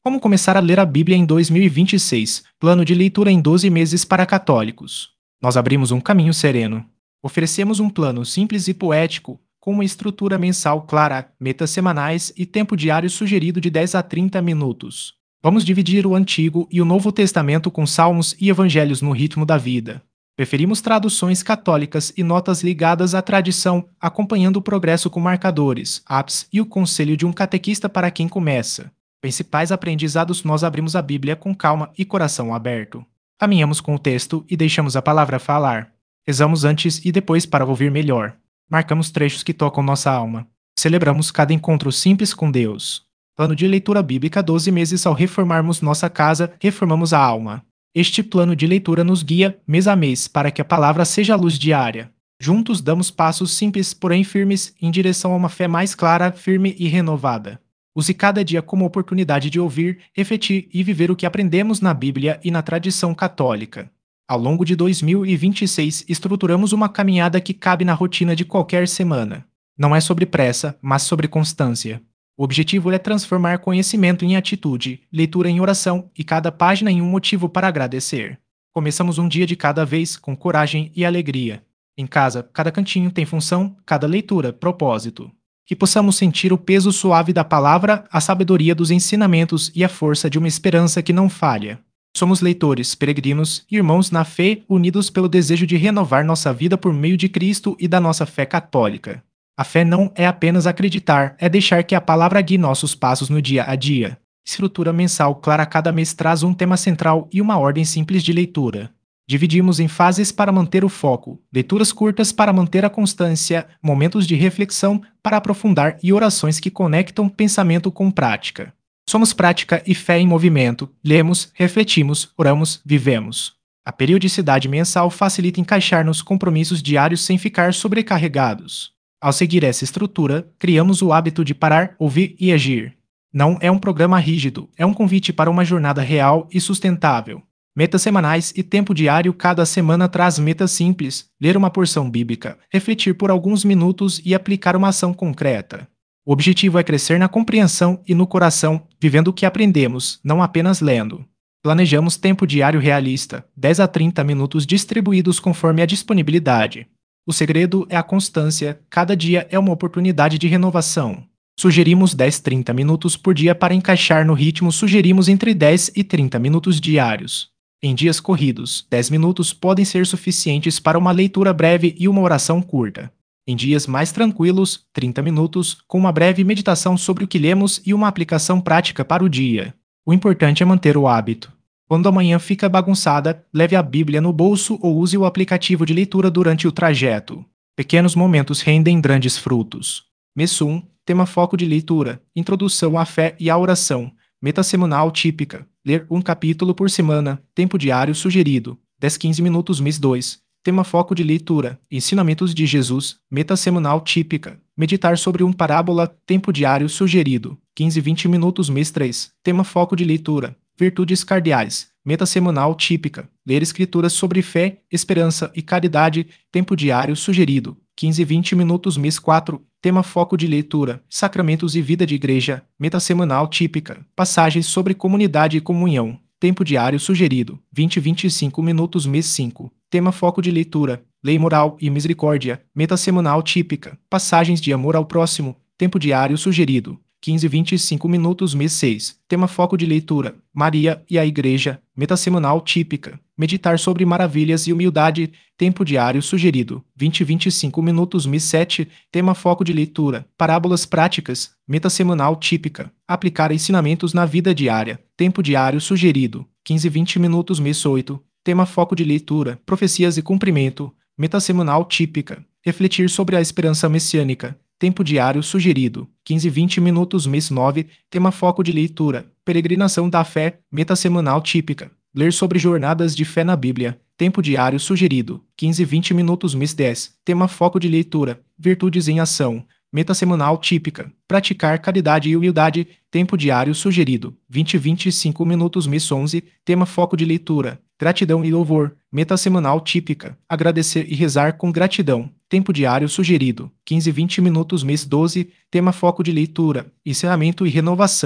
Como começar a ler a Bíblia em 2026? Plano de leitura em 12 meses para católicos. Nós abrimos um caminho sereno. Oferecemos um plano simples e poético, com uma estrutura mensal clara, metas semanais e tempo diário sugerido de 10 a 30 minutos. Vamos dividir o Antigo e o Novo Testamento com salmos e evangelhos no ritmo da vida. Preferimos traduções católicas e notas ligadas à tradição, acompanhando o progresso com marcadores, apps e o conselho de um catequista para quem começa. Principais aprendizados: nós abrimos a Bíblia com calma e coração aberto. Caminhamos com o texto e deixamos a palavra falar. Rezamos antes e depois para ouvir melhor. Marcamos trechos que tocam nossa alma. Celebramos cada encontro simples com Deus. Plano de leitura bíblica: 12 meses. Ao reformarmos nossa casa, reformamos a alma. Este plano de leitura nos guia mês a mês para que a palavra seja a luz diária. Juntos damos passos simples, porém firmes, em direção a uma fé mais clara, firme e renovada. Use cada dia como oportunidade de ouvir, refletir e viver o que aprendemos na Bíblia e na tradição católica. Ao longo de 2026, estruturamos uma caminhada que cabe na rotina de qualquer semana. Não é sobre pressa, mas sobre constância. O objetivo é transformar conhecimento em atitude, leitura em oração e cada página em um motivo para agradecer. Começamos um dia de cada vez, com coragem e alegria. Em casa, cada cantinho tem função, cada leitura, propósito. Que possamos sentir o peso suave da palavra, a sabedoria dos ensinamentos e a força de uma esperança que não falha. Somos leitores, peregrinos e irmãos na fé, unidos pelo desejo de renovar nossa vida por meio de Cristo e da nossa fé católica. A fé não é apenas acreditar, é deixar que a palavra guie nossos passos no dia a dia. Estrutura mensal clara: cada mês traz um tema central e uma ordem simples de leitura. Dividimos em fases para manter o foco, leituras curtas para manter a constância, momentos de reflexão para aprofundar e orações que conectam pensamento com prática. Somos prática e fé em movimento. Lemos, refletimos, oramos, vivemos. A periodicidade mensal facilita encaixar nos compromissos diários sem ficar sobrecarregados. Ao seguir essa estrutura, criamos o hábito de parar, ouvir e agir. Não é um programa rígido, é um convite para uma jornada real e sustentável. Metas semanais e tempo diário: cada semana traz metas simples, ler uma porção bíblica, refletir por alguns minutos e aplicar uma ação concreta. O objetivo é crescer na compreensão e no coração, vivendo o que aprendemos, não apenas lendo. Planejamos tempo diário realista, 10 a 30 minutos distribuídos conforme a disponibilidade. O segredo é a constância, cada dia é uma oportunidade de renovação. Sugerimos 10-30 minutos por dia para encaixar no ritmo, sugerimos entre 10 e 30 minutos diários. Em dias corridos, 10 minutos podem ser suficientes para uma leitura breve e uma oração curta. Em dias mais tranquilos, 30 minutos, com uma breve meditação sobre o que lemos e uma aplicação prática para o dia. O importante é manter o hábito. Quando a manhã fica bagunçada, leve a Bíblia no bolso ou use o aplicativo de leitura durante o trajeto. Pequenos momentos rendem grandes frutos. Mês 1, tema foco de leitura: introdução à fé e à oração. Meta semanal típica: ler um capítulo por semana. Tempo diário sugerido: 10-15 minutos. Mês 2, tema foco de leitura: ensinamentos de Jesus. Meta semanal típica: meditar sobre uma parábola. Tempo diário sugerido: 15-20 minutos. Mês 3, tema foco de leitura: virtudes cardeais. Meta semanal típica: ler escrituras sobre fé, esperança e caridade. Tempo diário sugerido: 15-20 minutos. Mês 4, tema foco de leitura: sacramentos e vida de igreja. Meta semanal típica: passagens sobre comunidade e comunhão. Tempo diário sugerido: 20-25 minutos. Mês 5, tema foco de leitura: lei moral e misericórdia. Meta semanal típica: passagens de amor ao próximo. Tempo diário sugerido: 15-25 minutos. Mês 6, tema foco de leitura: Maria e a Igreja. Meta semanal típica: meditar sobre maravilhas e humildade. Tempo diário sugerido: 20-25 minutos. Mês 7, tema foco de leitura: parábolas práticas. Meta semanal típica: aplicar ensinamentos na vida diária. Tempo diário sugerido: 15-20 minutos. Mês 8, tema foco de leitura: profecias e cumprimento. Meta semanal típica: refletir sobre a esperança messiânica. Tempo diário sugerido: 15-20 minutos. Mês 9, tema foco de leitura: peregrinação da fé. Meta semanal típica: ler sobre jornadas de fé na Bíblia. Tempo diário sugerido: 15-20 minutos. Mês 10, tema foco de leitura: virtudes em ação. Meta semanal típica: praticar caridade e humildade. Tempo diário sugerido: 20-25 minutos. Mês 11, tema foco de leitura: gratidão e louvor. Meta semanal típica: agradecer e rezar com gratidão. Tempo diário sugerido: 15-20 minutos. Mês 12, tema foco de leitura: encerramento e renovação.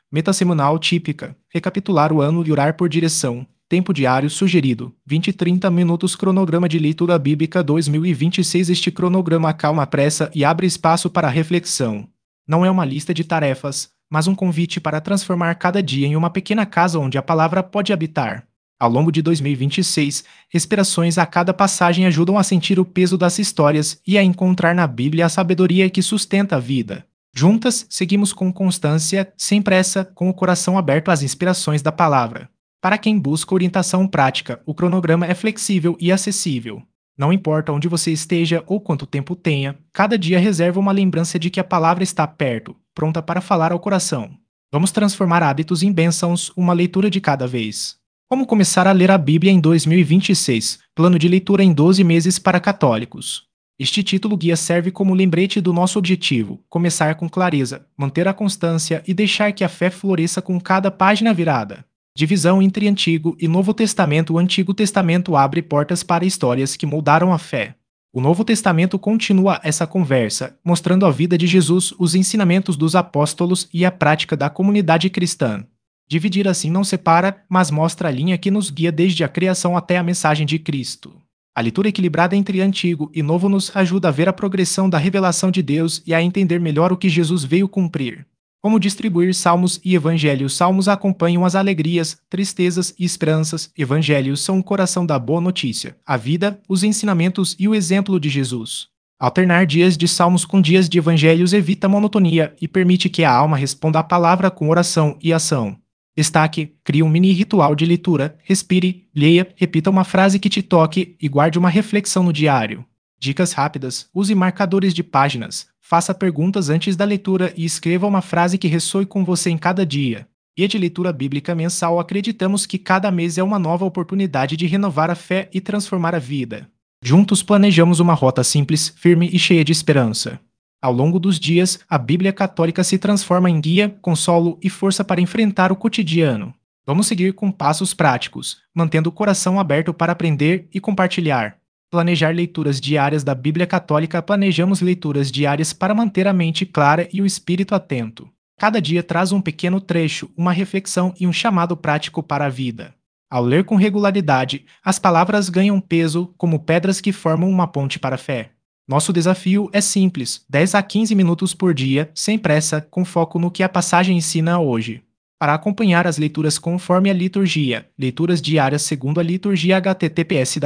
Meta semanal típica. Recapitular o ano e orar por direção. Tempo diário sugerido: 20 e 30 minutos. Cronograma de leitura bíblica 2026. Este cronograma acalma a pressa e abre espaço para a reflexão. Não é uma lista de tarefas, mas um convite para transformar cada dia em uma pequena casa onde a palavra pode habitar. Ao longo de 2026, respirações a cada passagem ajudam a sentir o peso das histórias e a encontrar na Bíblia a sabedoria que sustenta a vida. Juntas, seguimos com constância, sem pressa, com o coração aberto às inspirações da palavra. Para quem busca orientação prática, o cronograma é flexível e acessível. Não importa onde você esteja ou quanto tempo tenha, cada dia reserva uma lembrança de que a palavra está perto, pronta para falar ao coração. Vamos transformar hábitos em bênçãos, uma leitura de cada vez. Como começar a ler a Bíblia em 2026? Plano de leitura em 12 meses para católicos. Este título guia serve como lembrete do nosso objetivo: começar com clareza, manter a constância e deixar que a fé floresça com cada página virada. Divisão entre Antigo e Novo Testamento. O Antigo Testamento abre portas para histórias que moldaram a fé. O Novo Testamento continua essa conversa, mostrando a vida de Jesus, os ensinamentos dos apóstolos e a prática da comunidade cristã. Dividir assim não separa, mas mostra a linha que nos guia desde a criação até a mensagem de Cristo. A leitura equilibrada entre Antigo e Novo nos ajuda a ver a progressão da revelação de Deus e a entender melhor o que Jesus veio cumprir. Como distribuir Salmos e Evangelhos? Salmos acompanham as alegrias, tristezas e esperanças. Evangelhos são o coração da boa notícia, a vida, os ensinamentos e o exemplo de Jesus. Alternar dias de Salmos com dias de Evangelhos evita a monotonia e permite que a alma responda à palavra com oração e ação. Destaque: crie um mini ritual de leitura, respire, leia, repita uma frase que te toque e guarde uma reflexão no diário. Dicas rápidas: use marcadores de páginas, faça perguntas antes da leitura e escreva uma frase que ressoe com você em cada dia. Guia de leitura bíblica mensal. Acreditamos que cada mês é uma nova oportunidade de renovar a fé e transformar a vida. Juntos planejamos uma rota simples, firme e cheia de esperança. Ao longo dos dias, a Bíblia Católica se transforma em guia, consolo e força para enfrentar o cotidiano. Vamos seguir com passos práticos, mantendo o coração aberto para aprender e compartilhar. Planejar leituras diárias da Bíblia Católica. Planejamos leituras diárias para manter a mente clara e o espírito atento. Cada dia traz um pequeno trecho, uma reflexão e um chamado prático para a vida. Ao ler com regularidade, as palavras ganham peso como pedras que formam uma ponte para a fé. Nosso desafio é simples: 10 a 15 minutos por dia, sem pressa, com foco no que a passagem ensina hoje. Para acompanhar as leituras conforme a liturgia, leituras diárias segundo a liturgia. https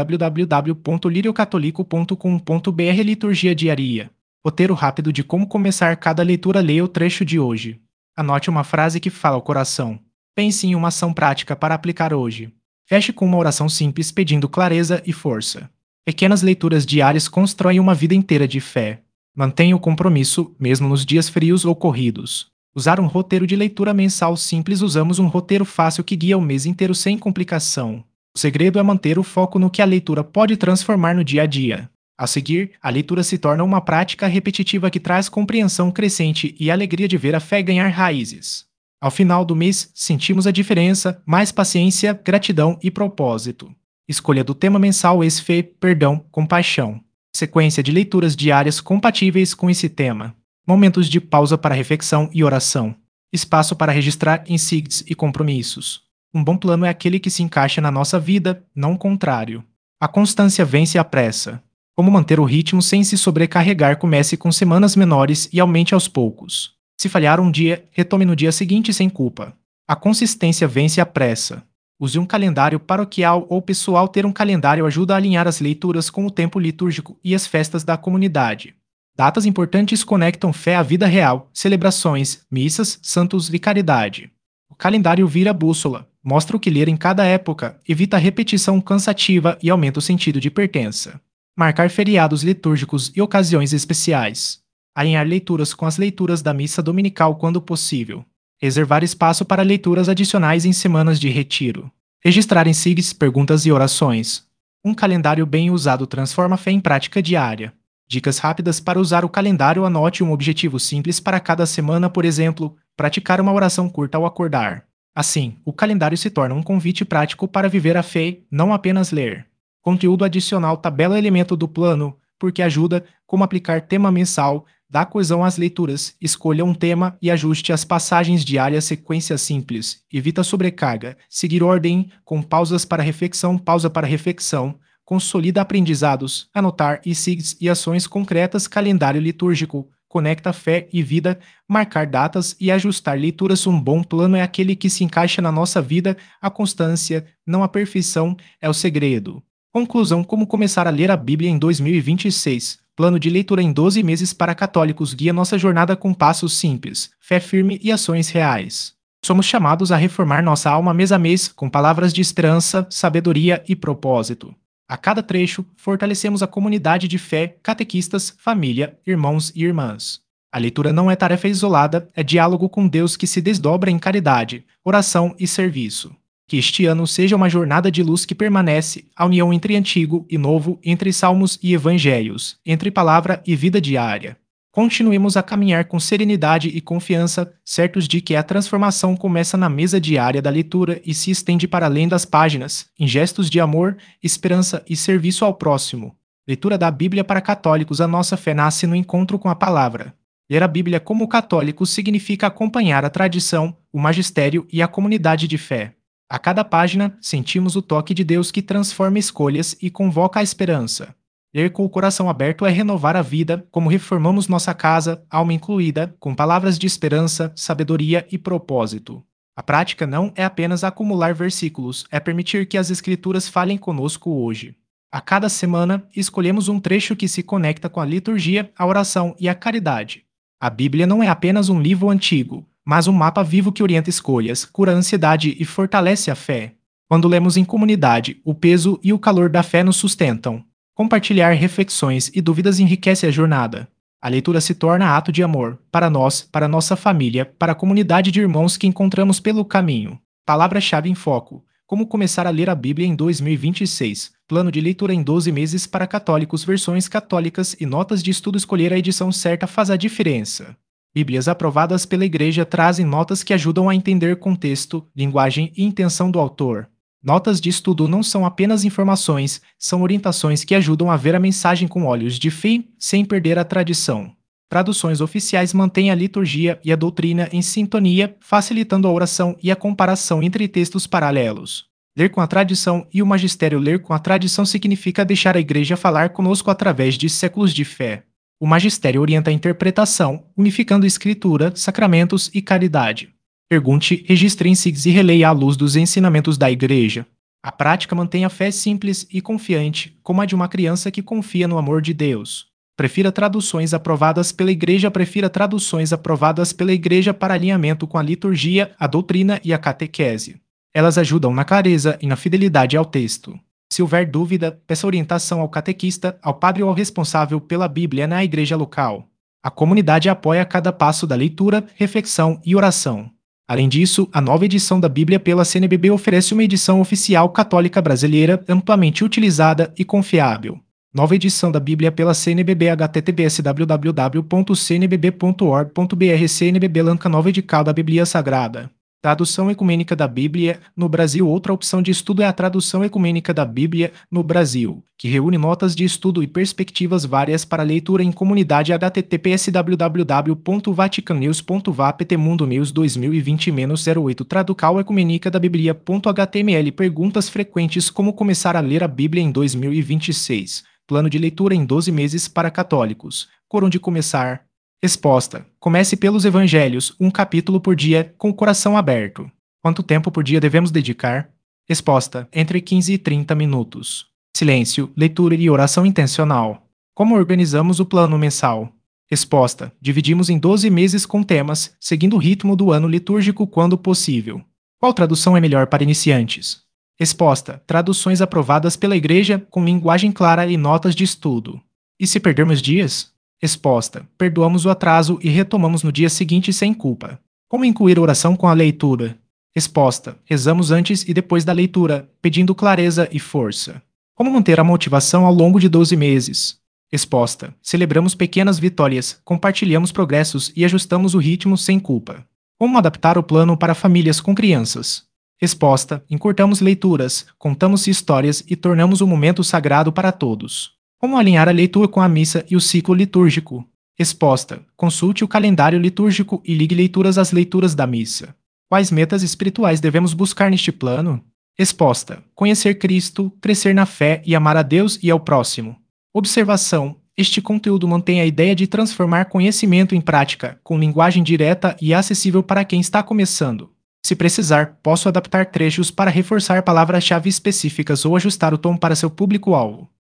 www.liriocatolico.com.br. Liturgia diária. Roteiro rápido de como começar cada leitura. Leia o trecho de hoje. Anote uma frase que fala ao coração. Pense em uma ação prática para aplicar hoje. Feche com uma oração simples pedindo clareza e força. Pequenas leituras diárias constroem uma vida inteira de fé. Mantenha o compromisso, mesmo nos dias frios ou corridos. Usar um roteiro de leitura mensal simples. Usamos um roteiro fácil que guia o mês inteiro sem complicação. O segredo é manter o foco no que a leitura pode transformar no dia a dia. A seguir, a leitura se torna uma prática repetitiva que traz compreensão crescente e alegria de ver a fé ganhar raízes. Ao final do mês, sentimos a diferença, mais paciência, gratidão e propósito. Escolha do tema mensal: fé, perdão, compaixão. Sequência de leituras diárias compatíveis com esse tema. Momentos de pausa para reflexão e oração. Espaço para registrar insights e compromissos. Um bom plano é aquele que se encaixa na nossa vida, não o contrário. A constância vence a pressa. Como manter o ritmo sem se sobrecarregar? Comece com semanas menores e aumente aos poucos. Se falhar um dia, retome no dia seguinte sem culpa. A consistência vence a pressa. Use um calendário paroquial ou pessoal. Ter um calendário ajuda a alinhar as leituras com o tempo litúrgico e as festas da comunidade. Datas importantes conectam fé à vida real, celebrações, missas, santos e caridade. O calendário vira bússola, mostra o que ler em cada época, evita a repetição cansativa e aumenta o sentido de pertença. Marcar feriados litúrgicos e ocasiões especiais. Alinhar leituras com as leituras da missa dominical quando possível. Reservar espaço para leituras adicionais em semanas de retiro. Registrar em SIGs perguntas e orações. Um calendário bem usado transforma a fé em prática diária. Dicas rápidas para usar o calendário. Anote um objetivo simples para cada semana, por exemplo, praticar uma oração curta ao acordar. Assim, o calendário se torna um convite prático para viver a fé, não apenas ler. Conteúdo adicional. Tabela elemento do plano, porque ajuda, como aplicar tema mensal, Dá coesão às leituras, escolha um tema e ajuste as passagens diárias sequência simples. Evita sobrecarga. Seguir ordem, com pausas para reflexão, pausa para reflexão. Consolida aprendizados, anotar e SIGs e ações concretas, calendário litúrgico. Conecta fé e vida, marcar datas e ajustar leituras. Um bom plano é aquele que se encaixa na nossa vida. A constância, não a perfeição, é o segredo. Conclusão: como começar a ler a Bíblia em 2026. Plano de leitura em 12 meses para católicos guia nossa jornada com passos simples, fé firme e ações reais. Somos chamados a reformar nossa alma mês a mês com palavras de esperança, sabedoria e propósito. A cada trecho, fortalecemos a comunidade de fé, catequistas, família, irmãos e irmãs. A leitura não é tarefa isolada, é diálogo com Deus que se desdobra em caridade, oração e serviço. Que este ano seja uma jornada de luz que permanece, a união entre antigo e novo, entre salmos e evangelhos, entre palavra e vida diária. Continuemos a caminhar com serenidade e confiança, certos de que a transformação começa na mesa diária da leitura e se estende para além das páginas, em gestos de amor, esperança e serviço ao próximo. Leitura da Bíblia para católicos. A nossa fé nasce no encontro com a palavra. Ler a Bíblia como católico significa acompanhar a tradição, o magistério e a comunidade de fé. A cada página, sentimos o toque de Deus que transforma escolhas e convoca a esperança. Ler com o coração aberto é renovar a vida, como reformamos nossa casa, alma incluída, com palavras de esperança, sabedoria e propósito. A prática não é apenas acumular versículos, é permitir que as Escrituras falem conosco hoje. A cada semana, escolhemos um trecho que se conecta com a liturgia, a oração e a caridade. A Bíblia não é apenas um livro antigo, mas um mapa vivo que orienta escolhas, cura a ansiedade e fortalece a fé. Quando lemos em comunidade, o peso e o calor da fé nos sustentam. Compartilhar reflexões e dúvidas enriquece a jornada. A leitura se torna ato de amor, para nós, para nossa família, para a comunidade de irmãos que encontramos pelo caminho. Palavra-chave em foco: como começar a ler a Bíblia em 2026. Plano de leitura em 12 meses para católicos, versões católicas e notas de estudo. Escolher a edição certa faz a diferença. Bíblias aprovadas pela Igreja trazem notas que ajudam a entender contexto, linguagem e intenção do autor. Notas de estudo não são apenas informações, são orientações que ajudam a ver a mensagem com olhos de fé, sem perder a tradição. Traduções oficiais mantêm a liturgia e a doutrina em sintonia, facilitando a oração e a comparação entre textos paralelos. Ler com a tradição e o magistério. Ler com a tradição significa deixar a Igreja falar conosco através de séculos de fé. O magistério orienta a interpretação, unificando escritura, sacramentos e caridade. Pergunte, registre em SIGs e releia à luz dos ensinamentos da Igreja. A prática mantém a fé simples e confiante, como a de uma criança que confia no amor de Deus. Prefira traduções aprovadas pela Igreja. Prefira traduções aprovadas pela Igreja para alinhamento com a liturgia, a doutrina e a catequese. Elas ajudam na clareza e na fidelidade ao texto. Se houver dúvida, peça orientação ao catequista, ao padre ou ao responsável pela Bíblia na igreja local. A comunidade apoia cada passo da leitura, reflexão e oração. Além disso, a nova edição da Bíblia pela CNBB oferece uma edição oficial católica brasileira amplamente utilizada e confiável. Nova edição da Bíblia pela CNBB. https www.cnbb.org.br CNBB Lanka Nova Edical da Bíblia Sagrada. Tradução Ecumênica da Bíblia no Brasil. Outra opção de estudo é a Tradução Ecumênica da Bíblia no Brasil, que reúne notas de estudo e perspectivas várias para leitura em comunidade. https www.vaticanews.vapt Mundo News 2020-08 Traducal Ecumênica da Bíblia.html Perguntas frequentes: como começar a ler a Bíblia em 2026. Plano de leitura em 12 meses para católicos. Por onde começar? Resposta: comece pelos Evangelhos, um capítulo por dia, com o coração aberto. Quanto tempo por dia devemos dedicar? Resposta: entre 15 e 30 minutos. Silêncio, leitura e oração intencional. Como organizamos o plano mensal? Resposta: dividimos em 12 meses com temas, seguindo o ritmo do ano litúrgico quando possível. Qual tradução é melhor para iniciantes? Resposta: traduções aprovadas pela Igreja, com linguagem clara e notas de estudo. E se perdermos dias? Resposta: perdoamos o atraso e retomamos no dia seguinte sem culpa. Como incluir oração com a leitura? Resposta: rezamos antes e depois da leitura, pedindo clareza e força. Como manter a motivação ao longo de 12 meses? Resposta: celebramos pequenas vitórias, compartilhamos progressos e ajustamos o ritmo sem culpa. Como adaptar o plano para famílias com crianças? Resposta: encurtamos leituras, contamos histórias e tornamos o momento sagrado para todos. Como alinhar a leitura com a missa e o ciclo litúrgico? Resposta: consulte o calendário litúrgico e ligue leituras às leituras da missa. Quais metas espirituais devemos buscar neste plano? Resposta: conhecer Cristo, crescer na fé e amar a Deus e ao próximo. Observação: este conteúdo mantém a ideia de transformar conhecimento em prática, com linguagem direta e acessível para quem está começando. Se precisar, posso adaptar trechos para reforçar palavras-chave específicas ou ajustar o tom para seu público-alvo.